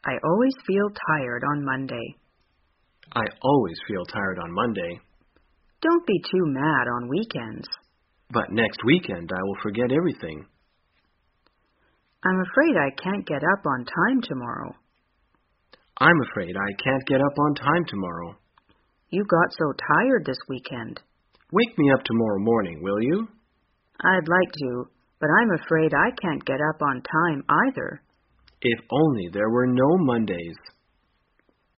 I always feel tired on Monday. I always feel tired on Monday. Don't be too mad on weekends. But next weekend I will forget everything. I'm afraid I can't get up on time tomorrow. I'm afraid I can't get up on time tomorrow. You got so tired this weekend. Wake me up tomorrow morning, will you? I'd like to, but I'm afraid I can't get up on time either. If only there were no Mondays.